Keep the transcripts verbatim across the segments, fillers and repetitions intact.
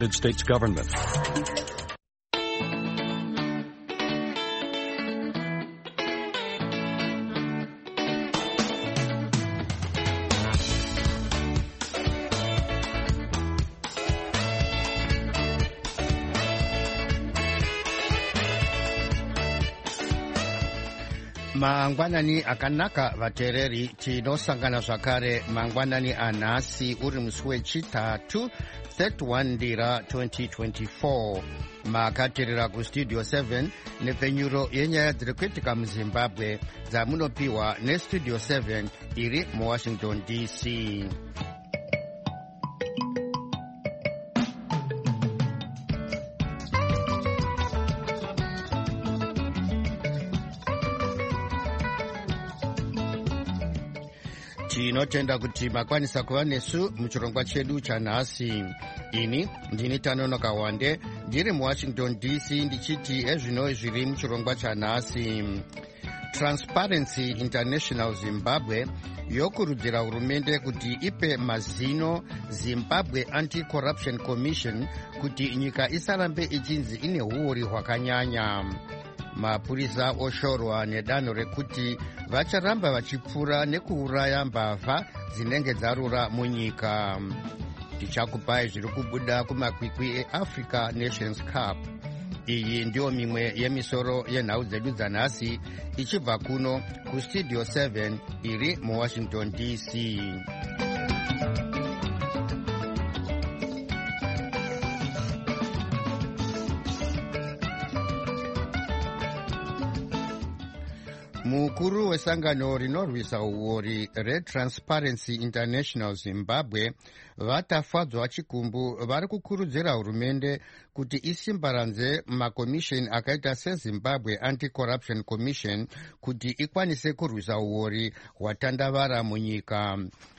United States government. mangwanani akanaka vateereri tinosangana zvakare mangwanani anhasi uri musi wechitatu thirty-one ndira twenty twenty-four makateerera kustudio seven nepfenyuro yenyaya dziri kuitika muzimbabwe dzamunopiwa nestudio seven iri muwashington D C. tinotenda kuti makwanisa kuva nesu muchirongwa chedu chanhasi. ini ndini Tanonoka Wande ndiri muwashington D C ndichiti ezvino zviri muchirongwa chanhasi. Transparency International Zimbabwe yokurudzira hurumende kuti ipe mazino Zimbabwe Anti-Corruption Commission kuti nyika isarambe ichinzi ine uori hwakanyanya. mapurisa oshorwa nedanho rekuti vacharamba vachipfura nekuuraya mbavha dzinenge dzarura munyika. tichakupai zviri kubuda kumakwikwi eAfrica Nations Cup. iyi ndiyo mimwe yemisoro yenhau dzedu dzanhasi ichibva kuno kustudio seven iri muwashington D C. mukuru wesangano rinorwisa uori reTransparency International Zimbabwe vatafadzwa chikumbu vari kukurudzira hurumende kuti isimbaradze makomisheni akaita seZimbabwe Anti-Corruption Commission kuti ikwanise kurwisa uori hwatandavara munyika.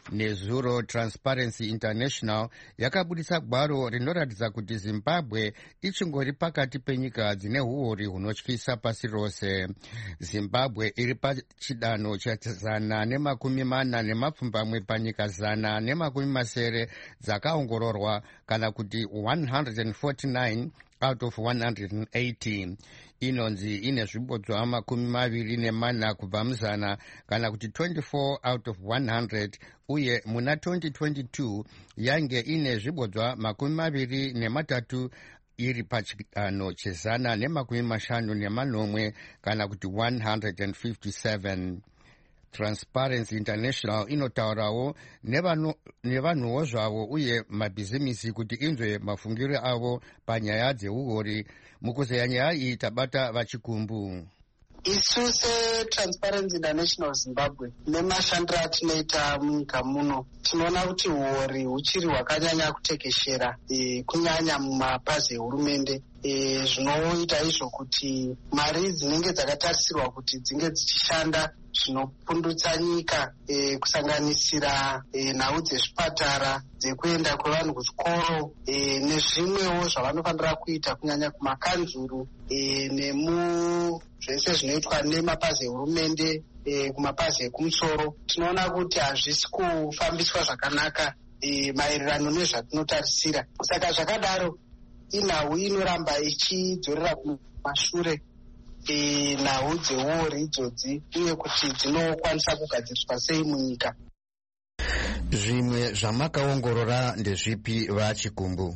nezuro Transparency International yakabudisa gwaro rinoratidza kuti Zimbabwe ichingori pakati penyika dzine uori hunotyisa pasi rose. Zimbabwe iri pachidanho chazana nemakumi mana nemapfumbamwe panyika zana nemakumi masere dzakaongororwa kana kuti one hundred forty-nine out of one hundred eighty. inonzi ine zvibodzwa makumi maviri nemana kubva muzana kana kuti twenty-four out of one hundred uye muna twenty twenty-two yange ine zvibodzwa makumi maviri nematatu iri pachidanho chezana nemakumi mashanu nemanomwe kana kuti one hundred fifty-seven. Transparency International inotaurawo nevanhuwo zvavo uye mabhizimisi kuti inzwe mafungiro avo panyaya dzeuori. mukuzeya nyaya iyi tabata vachikumbu. isu seTransparency International Zimbabwe nemashandiro atinoita munyika muno tinoona kuti uori huchiri hwakanyanya kutekeshera e, kunyanya mumapazi ehurumende e, zvinoita izvo kuti mari dzinenge dzakatarisirwa kuti dzinge dzichishanda zvinopundutsa nyika e, kusanganisira e, nhau dzezvipatara dzekuenda kwevanhu kuchikoro e, nezvimwewo zvavanofanira kuita kunyanya kumakanzuru e, nemu zvese zvinoitwa nemapazi ehurumende e, kumapazi ekumusoro tinoona kuti hazvisi kufambiswa zvakanaka e, maererano nezvatinotarisira. saka zvakadaro inhau inoramba ichidzorera kumashure e, nhau dzeuori idzodzi uye kuti dzinokwanisa kugadziriswa sei munyika. zvimwe zvamakaongorora ndezvipi vachikumbu?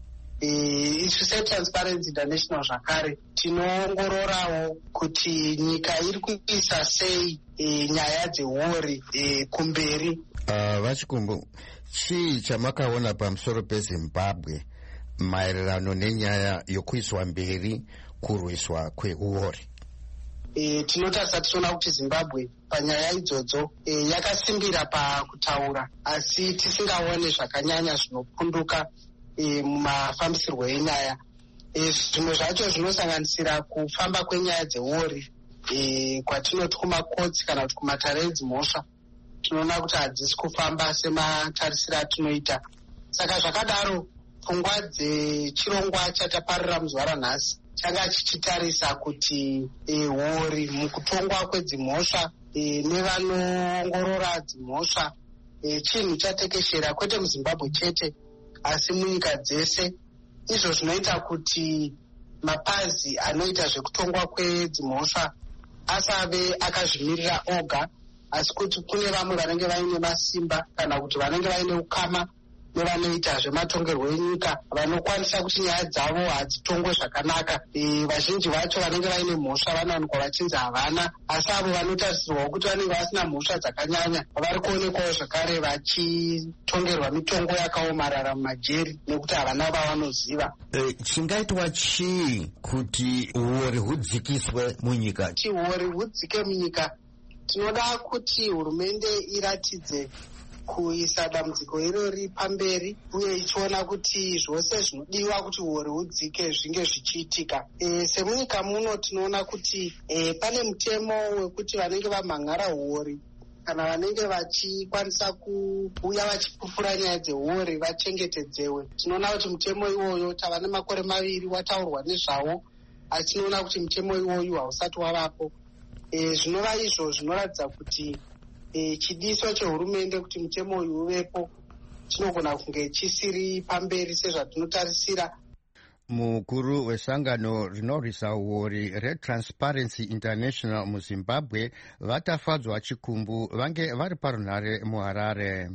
isu seTransparency International zvakare tinoongororawo kuti nyika iri kuisa sei e, nyaya dzeuori e, kumberi. uh, vachikumbu chii chamakaona pamusoro peZimbabwe maererano nenyaya yokuiswa mberi kurwiswa kweuori? E, tinotarisa tichiona kuti Zimbabwe panyaya idzodzo e, yakasimbira pakutaura asi tisingaone zvakanyanya zvinopunduka e, mumafambisirwo enyaya. e, zvimwe zvacho zvinosanganisira kufamba kwenyaya dzeuori e, kwatinoti kumakotsi kana kuti kumatare edzimhosva tinoona kuti hadzisi kufamba sematarisiro atinoita. saka zvakadaro pfungwa dzechirongwa chataparira muzuva ranhasi changa chichitarisa kuti uori e, mukutongwa kwedzimhosva e, nevanoongorora dzimhosva e, chinhu chatekeshera kwete muZimbabwe chete asi munyika dzese izvo zvinoita kuti mapazi anoita zvekutongwa kwedzimhosva asave akazvimirira oga, asi kuti kune vamwe vanenge vaine masimba kana kuti vanenge vaine ukama nevanoita zvematongerwo enyika vanokwanisa kuti nyaya dzavo hadzitongwe zvakanaka. E, vazhinji vacho vanenge vaine mhosva vanowanikwa vachinzi havana, asi avo vanotarisirwawo kuti vanenge vasina mhosva dzakanyanya vari kuonekwawo zvakare vachitongerwa mitongo yakaomarara mumajeri nekuti havana vavanoziva. E, chingaitwa chii kuti uori hudzikiswe munyika? Kuti uori hudzike munyika, tinoda kuti hurumende iratidze kuisa dambudziko irori pamberi uye ichiona kuti zvose zvinodiwa kuti uori hudzike zvinge zvichiitika. E, semunyika muno tinoona kuti e, pane mutemo wekuti vanenge vamhan'ara uori kana vanenge vachikwanisa kuuya vachipupura nyaya dzeuori vachengetedzewe. Tinoona kuti mutemo iwoyo tava nemakore maviri wataurwa nezvawo, asi tinoona kuti mutemo iwoyu hausati wavapo. E, zvinova izvo zvinoratidza kuti E, chidiso chehurumende kuti mutemo uyu uvepo chinogona kunge chisiri pamberi sezvatinotarisira. Mukuru wesangano rinorwisa uori reTransparency International muZimbabwe vatafadzwa chikumbu vange vari parunhare muHarare.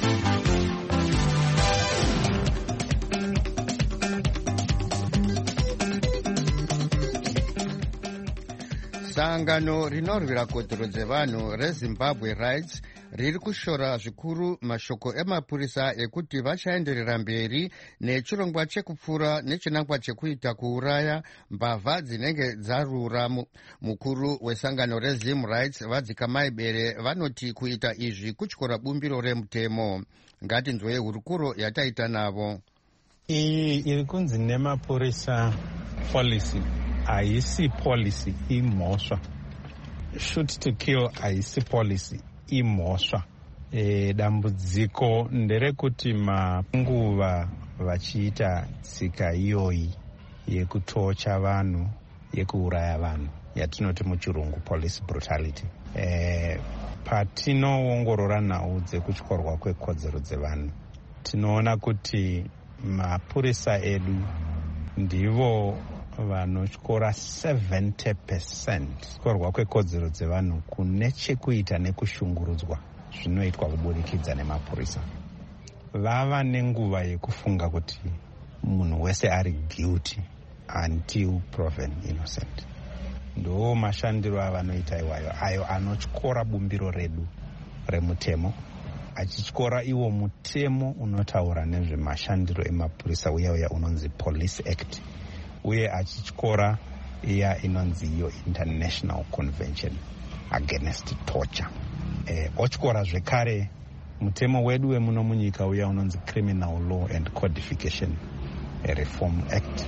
Sangano rinorwira kodzero dzevanhu reZimbabwe Rights riri kushora zvikuru mashoko emapurisa ekuti vachaenderera mberi nechirongwa chekupfura nechinangwa chekuita kuuraya mbavha dzinenge dzarura. Mukuru wesangano reZim Rights Vadzikamaibere vanoti kuita izvi kutyora bumbiro remutemo. Ngatinzwei hurukuro yataita navo. Iyi iri kunzi nemapurisa policy haisi policy imhosva. Shoot to kill haisi policy imhosva. E, dambudziko nderekuti manguva vachiita tsika iyoyi yekutocha vanhu, yekuuraya vanhu, yatinoti muchirungu police brutality. E, patinoongorora nhau dzekutyorwa kwekodzero dzevanhu tinoona kuti mapurisa edu ndivo vanotyora seventy percent kutorwa kwekodzero dzevanhu kune chekuita nekushungurudzwa zvinoitwa kubudikidza nemapurisa. Vava nenguva yekufunga kuti munhu wese ari guilty until proven innocent. Ndo mashandiro avanoita iwayo ayo anotyora bumbiro redu remutemo, achityora iwo mutemo unotaura nezvemashandiro emapurisa uya uya unonzi Police Act, uye achityora iya inonzi iyo International Convention Against Torture. E, otyora zvekare mutemo wedu wemuno munyika uya unonzi Criminal Law and Codification Reform Act,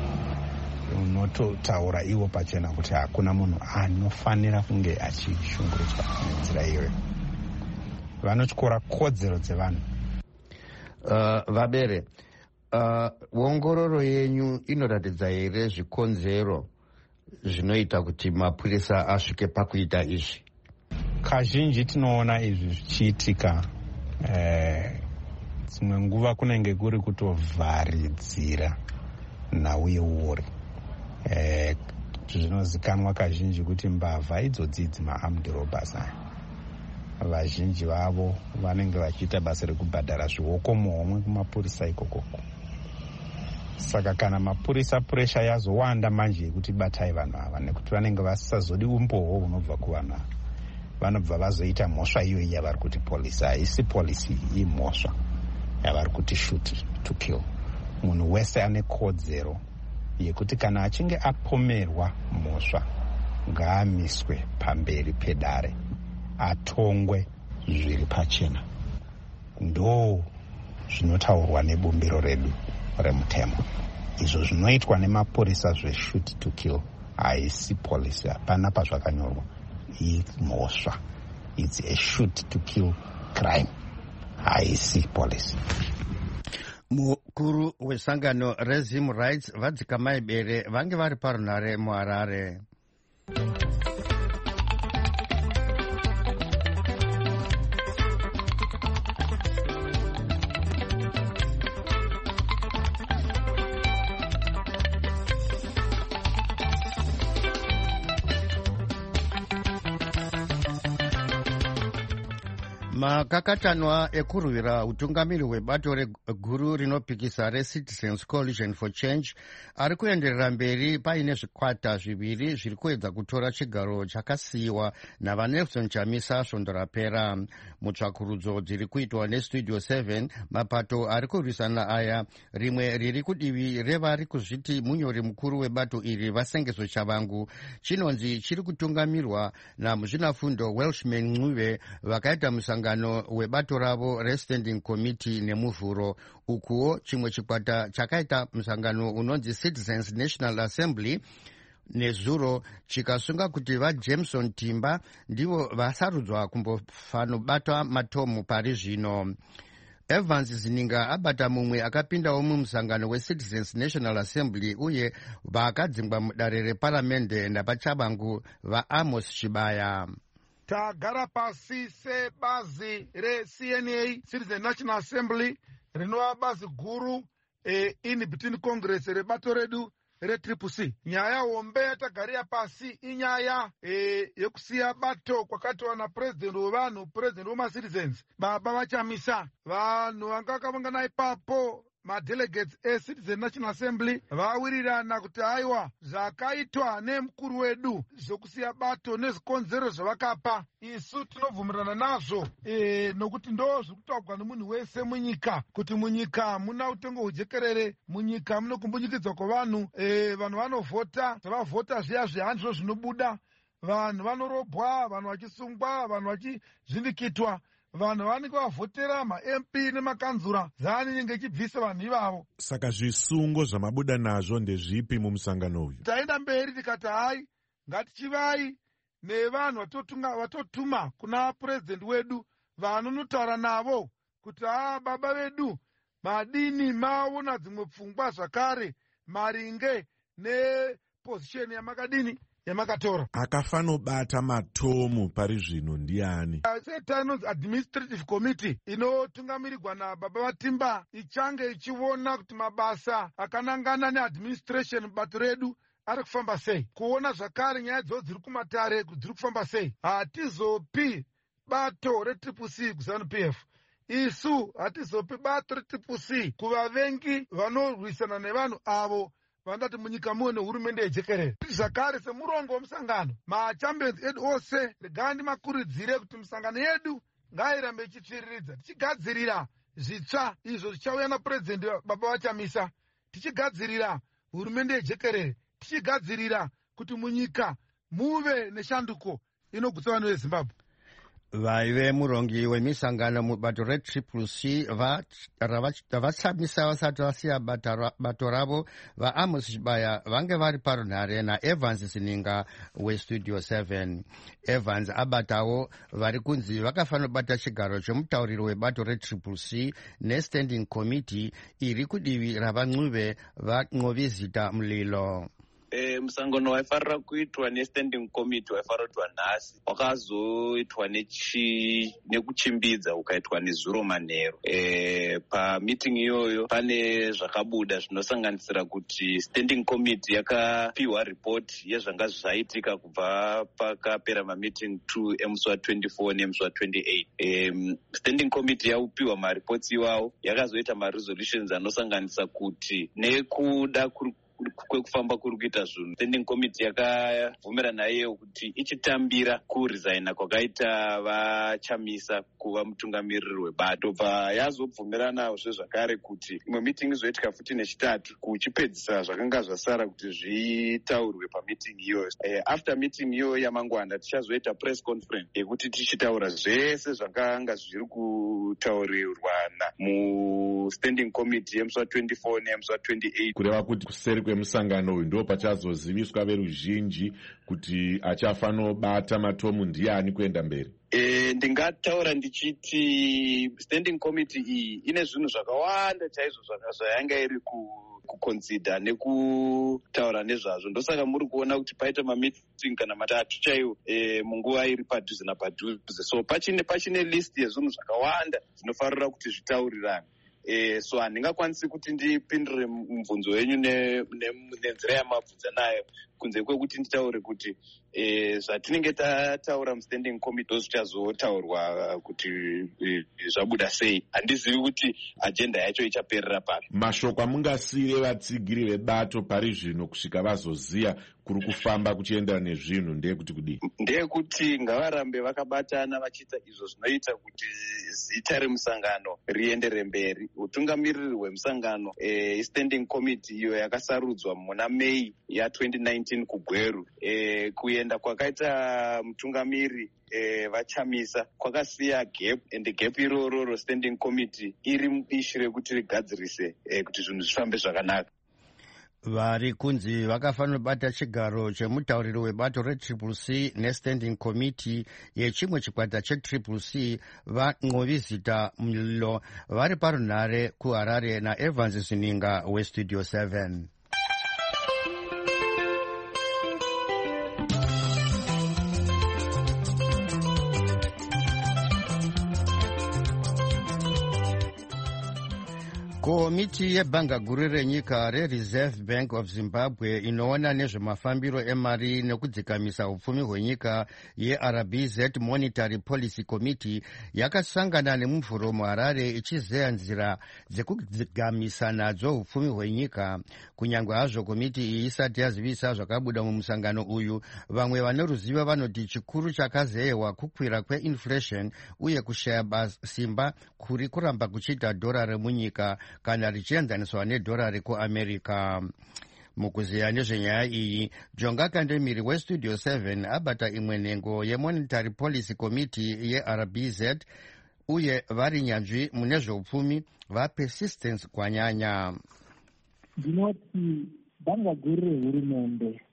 unototaura iwo pachena kuti hakuna munhu anofanira kunge achishungurudzwa nenzira iyoyo. Vanotyora kodzero dzevanhu. Uh, Vabere, uh, ongororo yenyu inoratidza here zvikonzero zvinoita kuti mapurisa asvike pakuita izvi? Kazhinji tinoona izvi zvichiitika dzimwe eh, nguva kunenge kuri kutovharidzira nhau yeuori. Eh, zvinozikanwa kazhinji kuti mbavha idzodzi dzima-armed robbers aya, vazhinji vavo vanenge vachiita basa rekubhadhara zvioko muhomwe kumapurisa ikokoko. Saka kana mapurisa puresha yazowanda manje yekuti batai vanhu ava, nekuti vanenge vasazodi umboho hunobva kuvanhu ava, vanobva vazoita mhosva iyoyi yavari kuti polisi. Haisi polisi imhosva yavari kuti shoot to kill. Munhu wese ane kodzero yekuti kana achinge apomerwa mhosva ngaamiswe pamberi pedare, atongwe zviri pachena. Ndo zvinotaurwa nebumbiro redu remutemo. Izvo zvinoitwa nemapurisa zveshoot to kill haisi polisi, hapana pazvakanyorwa. Imhosva. It's a shoot to kill crime. Haisi polisi. Mukuru wesangano reZim Rights Vadzikamaibere vange vari parunhare muHarare. Makakatanwa ekurwira utungamiri hwebato reguru rinopikisa reCitizens Coalition for Change ari kuenderera mberi paine zvikwata zviviri zviri kuedza kutora chigaro chakasiyiwa navaNelson Chamisa svondo rapera. Mutsvakurudzo dziri kuitwa neStudio seven, mapato ari kurwisana aya, rimwe riri kudivi revari kuzviti munyori mukuru webato iri Vasengeso Chavangu, chinonzi chiri kutungamirwa namuzvinafundo Welshman Ncube, vakaita musangano webato ravo reStanding Committee nemuvhuro. Ukuwo chimwe chikwata chakaita musangano unonzi Citizens National Assembly nezuro chikasunga kuti vaJameson Timba ndivo vasarudzwa kumbofanobata matomu pari zvino. Evans Zininga abata mumwe akapindawo mumusangano weCitizens National Assembly uye vakadzingwa mudare reparamende napachabangu vaAmos Chibaya. Tagara pasi sebazi reC N A, Citizen National Assembly, rinova bazi guru e, in between Congress rebato redu retriple C. Nyaya hombe yatagarira pasi inyaya e, yekusiya bato kwakatiwa na president wevanhu, president wema-citizens, baba vachamisa. Vanhu vanga vakavangana ipapo madelegates eCitizen National Assembly vawirirana kuti aiwa zvakaitwa nemukuru wedu zvokusiya bato nezvikonzero zvavakapa isu tinobvumirana nazvo e, nokuti ndo zvirikutaurwa nemunhu wese munyika kuti munyika muna utengo hujekerere, munyika muno kumbunyikidzwa kwavanhu, e, vanhu vanovhota, zvavavhota zviya zvihanzvo zvinobuda, vanhu vanorobwa, vanhu vachisungwa, vanhu vachizvindikitwa, vanhu vanenge vavhotera maM P nemakanzura dzaanenge ichibvisa vanhu ivavo. Saka zvisungo zvamabuda nazvo ndezvipi mumusangano uyu? Taenda mberi tikati hai ngatichivai nevanhu vatotuma kuna president wedu vanonotaura navo kuti haa baba vedu madini maona dzimwe pfungwa zvakare maringe nepozisheni yamakadini yamakatora. Akafanobata matomu pari zvino ndiani? Seta inonzi administrative committee inotungamirirwa nababa vaTimba ichange ichiona kuti mabasa akanangana neadministration bato redu ari kufamba sei, kuona zvakare nyaya dzo dziri kumatare dziri kufamba sei. Hatizopi bato retriple C kuZANU-P F, isu hatizopi bato retriple C kuvavengi vanorwisana nevanhu avo vandati munyika muwe nehurumende yejekerere. Zvakare semurongo wemusangano, machampions edu ose regai makuridzire kuti musangano yedu ngairambe ichitsviriridza tichigadzirira zvitsva izvo zvichauya napurezidendi baba vachamisa, tichigadzirira hurumende yejekerere, tichigadzirira kuti munyika muve neshanduko inogutsa vanhu veZimbabwe. Vaive murongi wemisangano mubato retriple C ravachamisa vasati vasiya bato ravo vaAmos Chibaya vange vari parunhare naEvans Zininga weStudio seven. Evans abatawo vari kunzi vakafanobata chigaro chomutauriri webato retriple C neStanding Committee iri kudivi ravaNcube vaNcovizita Mlilo. E, musangano waifarira kuitwa neStanding Committee waifarira kuitwa nhasi, wakazoitwa nechi nekuchimbidza ukaitwa nezuro manheru. E, pamiting iyoyo pane zvakabuda zvinosanganisira kuti Standing Committee yakapiwa report yezvanga zvaitika kubva pakapera mamiting two emusi wa24 nemusi wa28. E, Standing Committee yaupiwa mareports iwawo yakazoita maresolutions anosanganisa kuti nekuda kuri kwekufamba kuri kuita zvinhu, Standing Committee yakabvumirana iyeyo kuti ichitambira kuresigna kwakaita vachamisa kuva mutungamiriri webato. Bva yazobvumirana zvezvakare kuti imwe meeting izoitika futi nechitatu kuchipedzisa zvakanga zvasara kuti zvitaurwe pamiting iyoyo. E, after meeting iyoyo yamangwana tichazoita press conference yekuti tichitaura zvese zvakanga zviri kutaurirwa muStanding Committee yemusi wa24 nemusi wa28. Kureva kuti kuseri kwemusangano uyu ndo pachazoziviswa veruzhinji kuti achafanobata matomu ndiani kuenda mberi. E, ndingataura ndichiti Standing Committee iyi ine zvinhu zvakawanda chaizvo zvayanga iri kuconsider nekutaura nezvazvo. Ndosaka muri kuona kuti paita mameeting kana matatu chaiwo e, munguva iri padhuze napadhuze. So pachine pachine list yezvinhu zvakawanda zvinofarira kuti zvitaurirane. E, so handingakwanisi kuti ndipindure mubvunzo wenyu nenzira yamabvunza nayo kunze kwekuti nditaure kuti e, zvatinenge tataura mustanding committee zvichazotaurwa kuti e, zvabuda sei. Handizivi kuti ajenda yacho ichaperera papi. Mashoko amungasiyire vatsigiri vebato pari zvino kusvika vazoziya kuri kufamba kuchienderana nezvinhu ndeyekuti kudii? Ndeyekuti ngavarambe vakabatana vachiita izvo zvinoita kuti zita remusangano riendere mberi. Utungamiriri hwemusangano e, standing committee iyo yakasarudzwa muna Mei ya twenty nineteen kuGweru, e, kuenda kwakaita mutungamiri e, vachamisa kwakasiya gap, and gap iroro standing committee iri mubishi rekuti rigadzirise e, kuti zvinhu zvifambe zvakanaka. Vari kunzi vakafanira kubata chigaro chemutauriri webato retriple C nestanding committee yechimwe chikwata chetriple C van'ovizita mulilo vari parunhare kuHarare naEvans Zininga westudio seven. Komiti yebhanga guru renyika reReserve Bank of Zimbabwe inoona nezvemafambiro emari nekudzikamisa upfumi hwenyika yeR B Z Monetary Policy Committee yakasangana nemumvuro muHarare ichizeya nzira dzekudzikamisa nadzo upfumi hwenyika. Kunyangwe hazvo komiti iyi isati yazivisa zvakabuda mumusangano uyu, vamwe vane ruzivo vanoti chikuru chakazeyewa kukwira kweinflation uye kushaya simba kuri kuramba kuchiita dhora remunyika kana richienzaniswa nedhora rekuAmerica. Mukuziya nezvenyaya iyi, Jonga Kandemiri westudio seven abata imwe nhengo yeMonetary Policy Committee yeR B Z uye vari nyanzvi mune zveupfumi vaPersistence Kwanyanya. Ndinoti bhanga guru rehurumende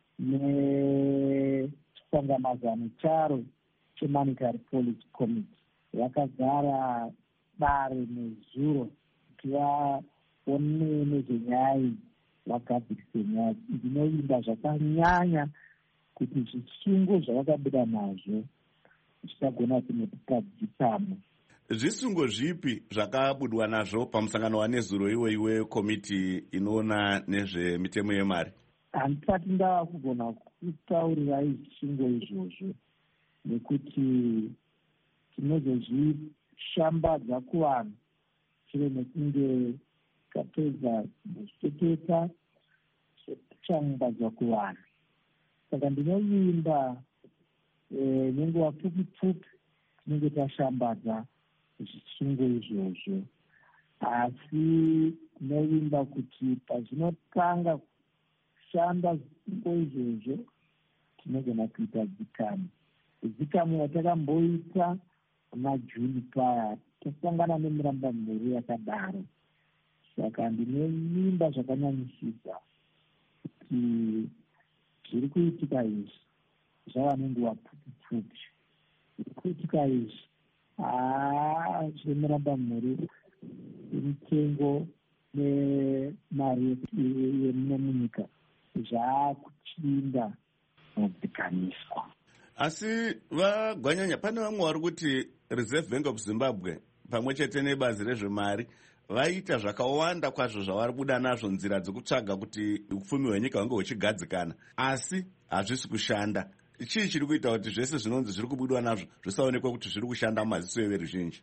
nechisongamazano charo cheMonetary Policy Committee vakagara dare nezuro kuti vaone nezvenyaya vagadzirise nyaya. Ndinoimba zvakanyanya kuti zvisungo zvavakabuda nazvo zvichagona kunotadzitamo. Zvisungo zvipi zvakabudwa nazvo pamusangano wanezuro iwe iwe komiti inoona nezvemitemo yemari? Handisati ndava kugona kutaurirai zvisungo izvozvo nekuti tinozozvishambadza kuvanhu shure mekunge tapedza kuzviteketa tichashambadzwa kuvanhu. Saka ndinoimba nenguva pfupi pfupi tinenge tashambadza zvisungo izvozvo, asi tinoimba kuti pazvinotanga kushanda zvisungo izvozvo tinogona kuita dzikamu. Dzikamu yatakamboita majuni paya tasangana nemuramba mhuri yakadaro. Saka ndinoimba zvakanyanyisisa kuti zviri kuitika izvi zvava nenguva pfupi pfupi. Zviri kuitika izvi haa zvemuramba mhuri mitengo nemari yemunyika zvaakuchinda mudzikamiswa. Asi vaGwanyanya, pane vamwe vari kuti Reserve Bank of Zimbabwe pamwe chete nebazi rezvemari vaita zvakawanda kwazvo zvavari kubuda nazvo nzira dzekutsvaga kuti upfumi hwenyika hunge huchigadzikana, asi hazvisi kushanda. Chii chiri kuita kuti zvese zvinonzi zviri kubudwa nazvo zvisaonekwa kuti zviri kushanda mumaziso everuzhinji?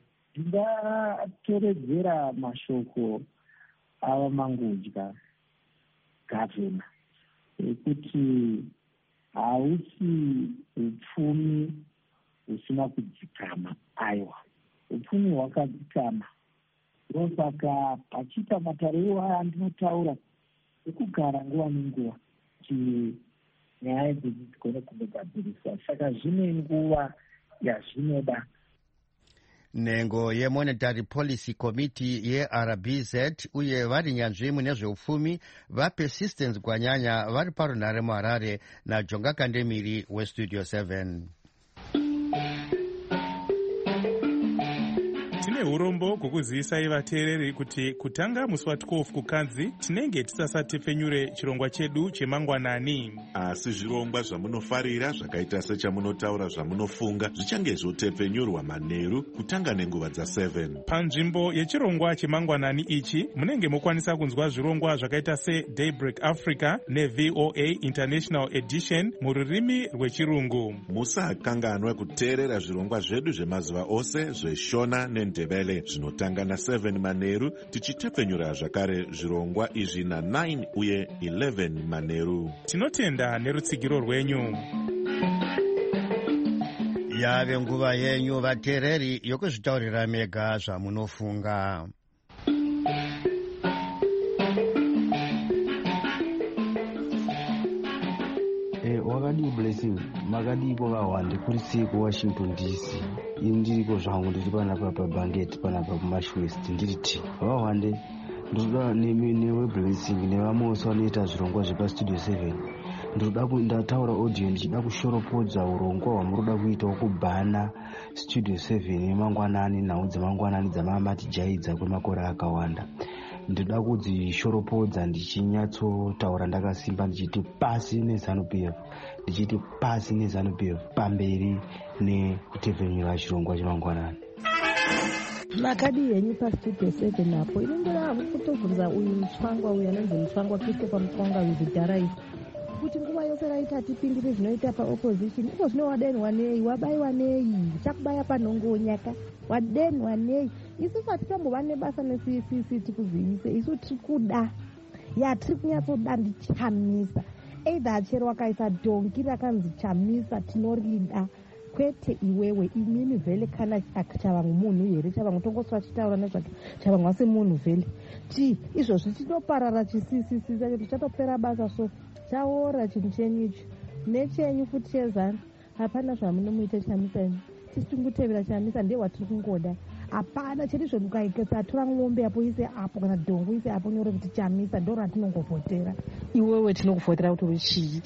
Ndatoredzera mashoko ava mangudya gavhena ekuti hausi upfumi husina kudzikama. Aiwa, upfumi hwakadzikama. Ndosaka pachiita matariro aya andinotaura ekugara nguva nenguva kuti nyaya idzi dzigone kundogadziriswa. Saka zvine nguva yazvinoda. Nhengo yeMonetary Policy Committee yeR B Z uye vari nyanzvi mune zveupfumi vaPersistence Kwanyanya vari parunhare muHarare naJonga Kandemiri westudio seven. tine urombo hwekuzivisa vateereri kuti kutanga musi wa12 kukanzi tinenge tisasatepfenyure chirongwa chedu chemangwanani. Asi zvirongwa zvamunofarira zvakaita sechamunotaura zvamunofunga zvichange zvotepfenyurwa manheru kutanga nenguva dza7. Panzvimbo yechirongwa chemangwanani ichi munenge mokwanisa kunzwa zvirongwa zvakaita seDaybreak Africa neV O A International Edition mururimi rwechirungu. Musakanganwe kuteerera zvirongwa zvedu zvemazuva ose zveshona nendebele zvinotanga na7 manheru tichitepfenyura zvakare zvirongwa izvi na9 uye eleven manheru. Tinotenda nerutsigiro rwenyu. Yave nguva yenyu vateereri yokuzvitaurira mega zvamunofunga. Wakadii Blessing, makadiko vahwande kuri siko Washington D C. Ini ndiriko zvangu ndiri panapa pabhangeti panapa kumashwest ndiriti vahwande ndoda newe Blessing nevamose vanoita zvirongwa zvepastudio seven. Ndoda ndataura audio ndichida kushoropodza urongwa hwamuroda kuita kubhana studio seven yemangwanani nhau dzemangwanani dzamamati jaidza kwemakore akawanda. Ndoda kudzishoropodza ndichinyatsotaura ndakasimba ndichiti pasi neZANU P F ndichiti pasi neZANU P F pamberi nekutepfenyura chirongwa chemangwanani. Makadi yenyu pastudio seven apo inondora hapo kutobvunza uyu mutsvangwa uyu anonzi mutsvangwa Christopher Mutsvangwa wizidharai kuti nguva yose raita tipindire zvinoita paopposition iko zvino wadenwa nei wabaiwa nei chakubaya panhongonyaka wadenwa nei. Isu patitombowa nebasa neC C C tikuzivise isu tiri kuda yatiri kunyatsoda ndichamisa either chero wakaisa dongi rakanzi chamisa tinorida kwete iwewe imini vhele kana chavamwe munhu here chavamwe tongoswa chitaura nezvake chavamwe asi munhu vhele ti izvozvi tinoparara chisisisi chacho tichatopera basa so chaora chinhu chenyu icho nechenyu futi chezana hapana zvamunomuita chamisa imi tisi tingutevera chamisa ndiye watiri kungoda hapana cheti zvokukatora ng'ombe apo ise apo kana dhongo ise apo nyore kuti chamisa ndo ratinongovhotera iwewe tinokuvhotera kuti uri chii.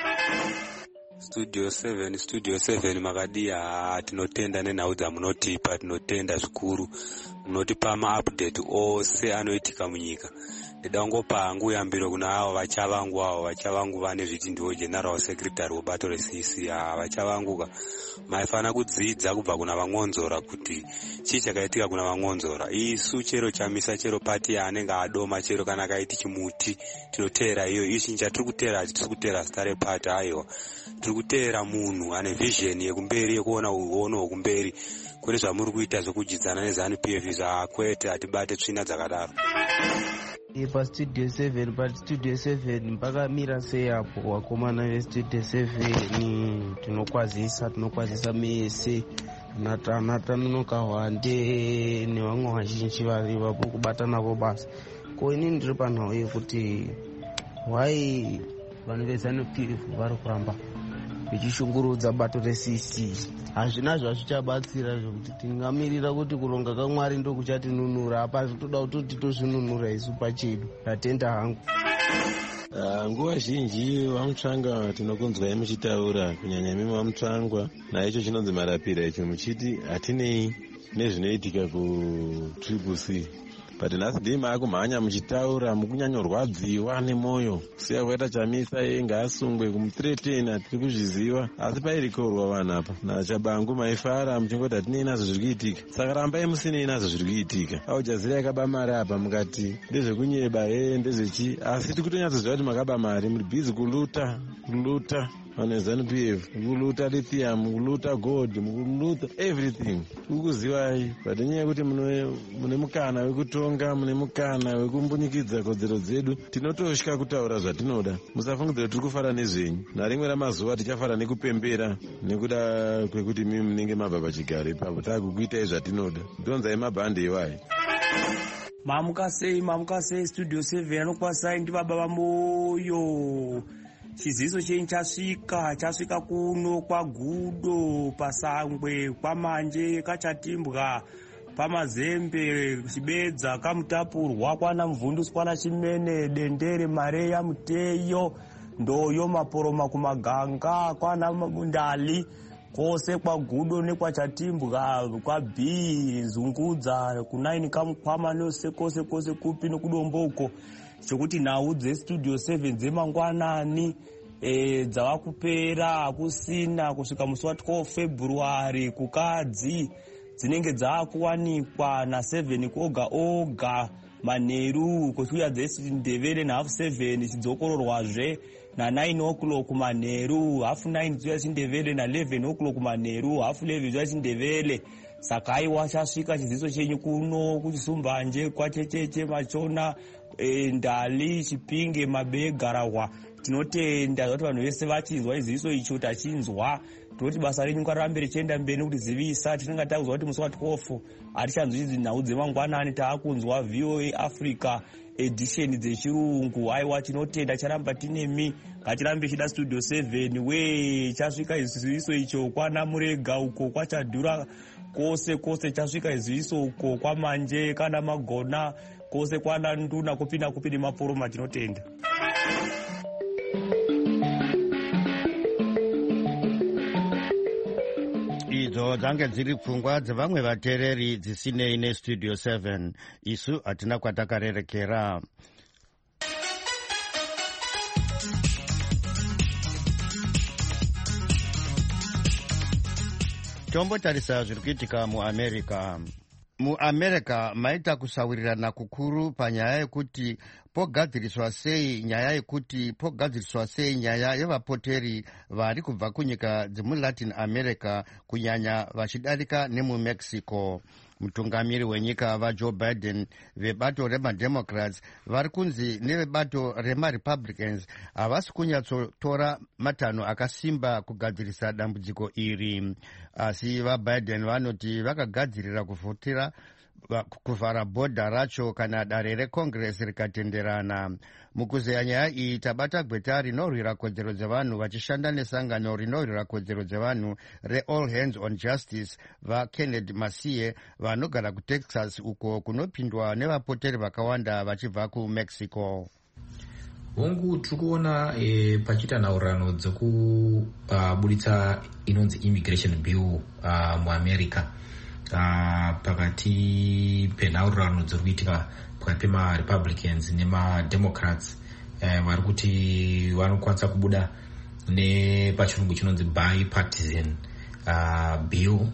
Studio seven, Studio seven makadia tinotenda nenhau dzamunotipa tinotenda zvikuru munotipa maupdate ose anoitika munyika. Ndida kungopa hangu yambiro kuna avo vachavangu avo vachavangu vane zviti ndiwo general secretary webato reC C vachavanguka maifana kudzidza kubva kuna vang'onzora kuti chii chakaitika kuna vang'onzora. Isu chero chamisa chero pati yaanenge adoma chero kana akaiti chimuti tinoteera iyo iyo chinhu chatiri kuteera hachi tiri kuteera zita repati aiwa tiri kuteera munhu ane vision yekumberi yekuona uono hwekumberi kune zvamuri kuita zvokujidzana neZANU P F zvakwete hatibate tsvina dzakadaro. PaStudio seven paStudio seven mpakamira sei apo wakomana veStudio seven tinokwazisa tinokwazisa mese natanata nonoka hwande nevamwe vazhinji vari vapo kubata navo basa ko inini ndiri panhau yekuti why vanhu veZANU P F vari kuramba vichishungurudza bato reC C. Hazvina zvazvichabatsira zvokuti tingamirira kuti kuronga kaMwari ndokuchatinunura apa zvitoda kuti titozvinunura isu pachedu. Ndatenda hangu. Nguva zhinji vamutsvanga tinokunzwai muchitaura kunyanya mimi vamutsvangwa naicho chinonzi marapira icho muchiti hatinei nezvinoitika kutriple C. But nhasi ndii maakumhanya muchitaura mukunyanyorwadziwa nemwoyo kusiya kwaita chamisa iye ngaasungwe kumuthreatena tiri kuzviziva asi pairikorwa vanhu apa nachabangu maifara muchingoti hatinei nazvo zviri kuitika saka rambai musinei nazvo zviri kuitika. Aujazira yakaba mari apa mukati ndezvekunyeba he ndezvechi asi tiri kutonyatsoziva kuti makaba mari muri bhizi kuluta kuluta vanhu veZANU P F mukuluta lithium mukuluta gold mukuluta everything ukuzivai but nyaya yekuti mune mukana wekutonga mune mukana wekumbunyikidzwa kodzero dzedu tinotosvika kutaura zvatinoda. Musafungidzira tiri kufara nezvenyu narimwe ramazuva tichafara nekupembera nekuda kwekuti mimi munenge mabva pachigaro ipapo taakukuitai zvatinoda. Donzai mabhande iwai. Mamuka sei mamuka sei Studio seven anokwasai ndi baba vamoyo. Chiziso chenyu chasvika chasvika kuno kwagudo pasangwe kwamanje kachatimbwa pamazembe chibedza kamutapurwa kwana mvunduswa na chimene dendere mareya muteyo ndoyo maporoma kumaganga kwana ndali kwose kwagudo nekwachatimbwa kwabhi zungudza kunaini kamukwama nose kwose kwose kupi nokudomboko chokuti nhau dzestudio seven dzemangwanani e, dzava kupera kusina kusvika musi wa twelve February kukadzi dzinenge dzaakuwanikwa na seven oga oga manheru kusvika dzesindevere nahafu seven chidzokororwazve na nine o'clock manheru hafu nine zuya chindevere na eleven o'clock manheru hafu eleven zuya chindevere. Saka aiwa chasvika chiziso chenyu kuno kuchisumbanje kwachecheche machona e, ndali chipinge mabee garahwa. Tinotenda kuti vanhu vese vachinzwa iziso icho tachinzwa tinoti basa renyu ngarirambe richienda mberi nekutizivisa. Tinenge takuzwa kuti musi wa twelve hatichanzwi idzi nhau dzemangwanani taakunzwa V O A Africa edition dzechirungu. Aiwa tinotenda charamba tinemi ngachirambe chida studio seven we chasvika iziso icho kwana Murega uko kwachadhura kwose kwose chasvika iziso uko kwamanje kana Magona kwose kwana Nduna kupinda kupini maporoma. Tinotenda idzo dzange dziri pfungwa dzevamwe vateereri dzisinei nestudio seven. Isu hatina kwatakarerekera. Tombotarisa zviri kuitika muamerica. Muamerica maita kusawirirana kukuru panyaya yekuti pogadziriswa sei nyaya yekuti pogadziriswa sei nyaya yevapoteri vari kubva kunyika dzemulatin America kunyanya vachidarika nemumexico. Mutungamiri wenyika vaJoe Biden vebato remademocrats vari kunzi nevebato remarepublicans havasi kunyatsotora matanho akasimba kugadzirisa dambudziko iri, asi vaBiden vanoti vakagadzirira kuvhotera kuvhara bhodha racho kana dare recongress rikatenderana. Mukuzeya nyaya iyi tabata gweta rinorwira kodzero dzevanhu vachishanda nesangano rinorwira kodzero dzevanhu reAll Hands on Justice vaKenneth Masie vanogara kuTexas uko kunopindwa nevapoteri vakawanda vachibva kuMexico. Hongu tiri kuona e, pachiita nhaurirano dzekubuditsa uh, inonzi immigration bill uh, muamerica uh, pakati penhaurirano dziri kuitika pakati pemarepublicans nemademocrats uh, vari kuti vanokwanisa kubuda nepachirungu chinonzi bipartisan uh, bill uh,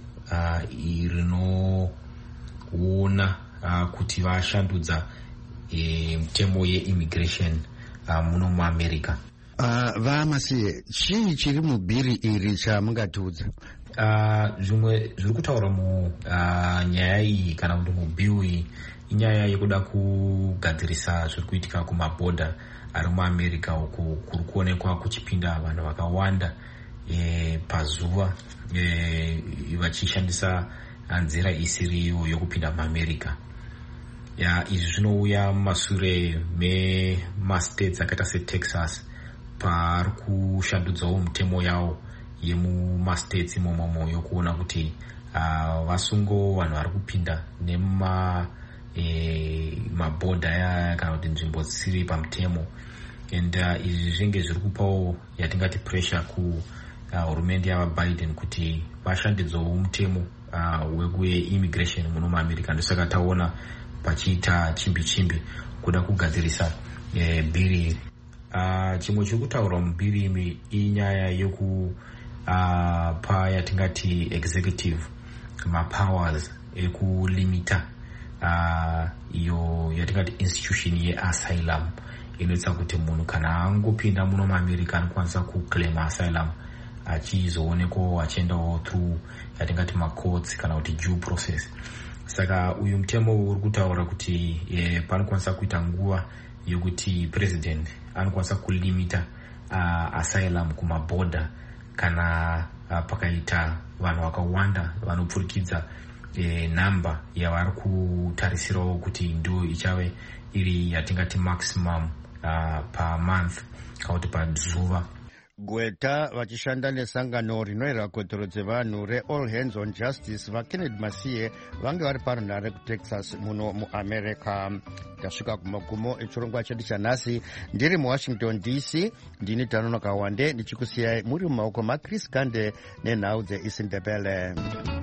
rinoona uh, kuti vashandudza e, mutemo yeimmigration uh, muno muamerica. Uh, vaMasiye, chii chiri mubhiri iri chamungatiudza? Uh, zvimwe zviri kutaura munyaya uh, iyi kana kuti mubhill iyi inyaya yekuda kugadzirisa zviri kuitika kumabhodha ari muamerica uku kuri kuonekwa kuchipinda vanhu vakawanda e, pazuva e, vachishandisa nzira isiriyo yokupinda muamerica. Ya, izvi zvinouya mumashure memastates akaita seTexas pari kushandudzawo mitemo yawo yemumastates imomomo yokuona kuti uh, vasungo vanhu vari kupinda nemuma e, mabhodha aya kana kuti nzvimbo dzisiri pamutemo. And uh, izvi zvinge zviri kupawo yatingati pressure ku hurumende uh, yavaBiden kuti vashandidzewo mutemo uh, wekuimmigration muno muamerica. Ndosaka taona pachiita chimbi chimbi kuda kugadzirisa e, bhiri iri. Uh, chimwe chiri kutaurwa mubhiri imi inyaya yoku uh, pa yatingati executive mapowers ekulimita uh, iyo yatingati institution yeasylum inoita kuti munhu kana angopinda muno muamerica anokwanisa kuclaim asylum achizoonekwa achiendawo through yatingati macourts kana kuti due process. Saka uyu mutemo uri kutaura kuti e, panokwanisa kuita nguva yokuti president anokwanisa kulimita uh, asylum kumabhodha kana uh, pakaita vanhu vakawanda vanopfurikidza e, namba yavari kutarisirawo kuti ndo ichave iri yatingati maximum uh, per month kana kuti pazuva. gweta vachishanda nesangano rinoyera kodzero dzevanhu reall hands on justice vakennedy masiye vange vari parunhare kutexas muno muamerica. Tasvika kumagumo echirongwa chedu chanhasi. Ndiri muwashington D C ndini Tanonoka Wande ndichikusiyai muri mumaoko maChris Gande nenhau dzeisindebele.